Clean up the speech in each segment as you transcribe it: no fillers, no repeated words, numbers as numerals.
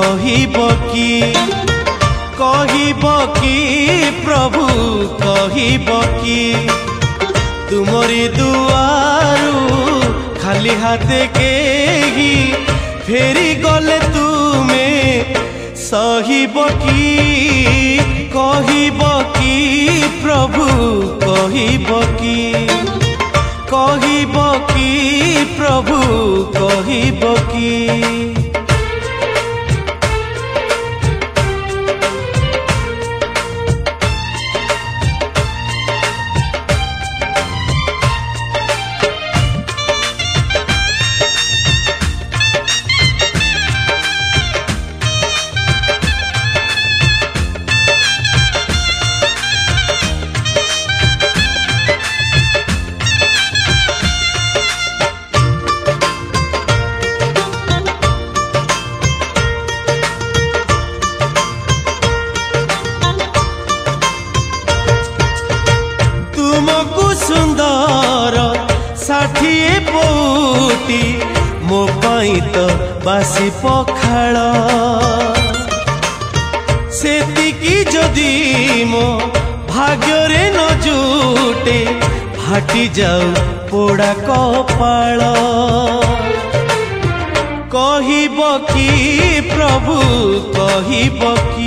कहिब कि प्रभु कहिब कि तुमरी दुआरू खाली हाथे केही फेरी गले तुमे सहिब कि कहिब कि प्रभु कहिब कि प्रभु कहिब कि सुंदर 60 पौटी मो पाई तो बासी पखाल सेतिकी जदि मो भाग्य न जुटे फाटी जाऊ पोड़ा कपाल कहिब कि प्रभु कहिब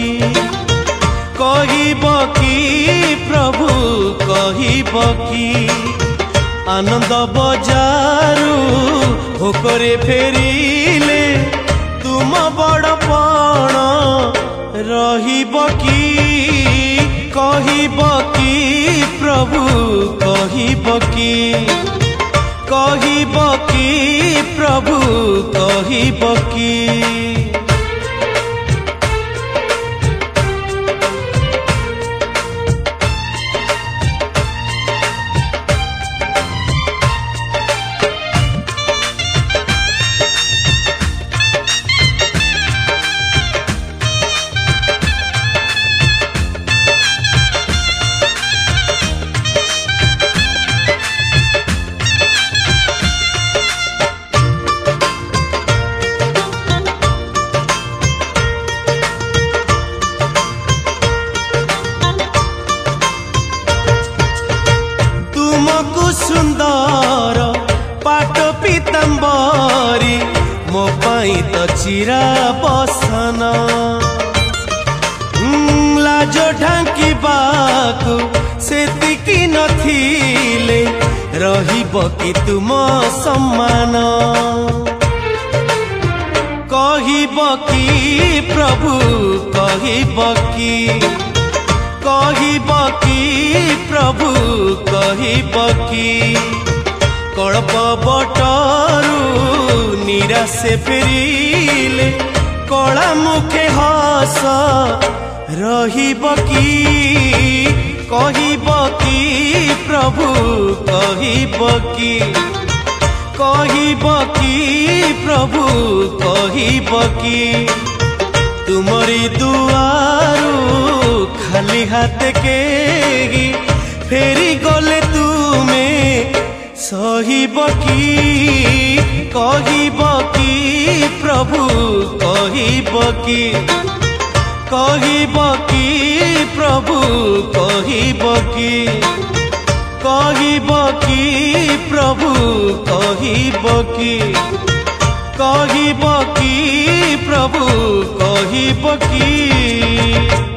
कि प्रभु कहिब कि आनंद बजारू होकरे फेरिले तुम बड़पण रहिब कि कहिब कि प्रभु कहिब कि प्रभु कहिब कि सुंदर पाट पीतांबरी मो पाई तो चिरा बसन लाज ढांकीबाकू सेतिकी नथिले रहिब कि तुम सम्मान कहिब कि प्रभु कहिब कि प्रभु कहिब कि कल्प बटरू निराशे फेरिले कला मुखे हस रहिब कि कहिब कि प्रभु कहिब कि प्रभु कहिब कि तुमरी दुआरू खाली हाथ केही फेरी गले तुमे सहिब कि कहिब कि प्रभु कहिब कि प्रभु कहिब कि प्रभु कहिब कि प्रभु कहिब कि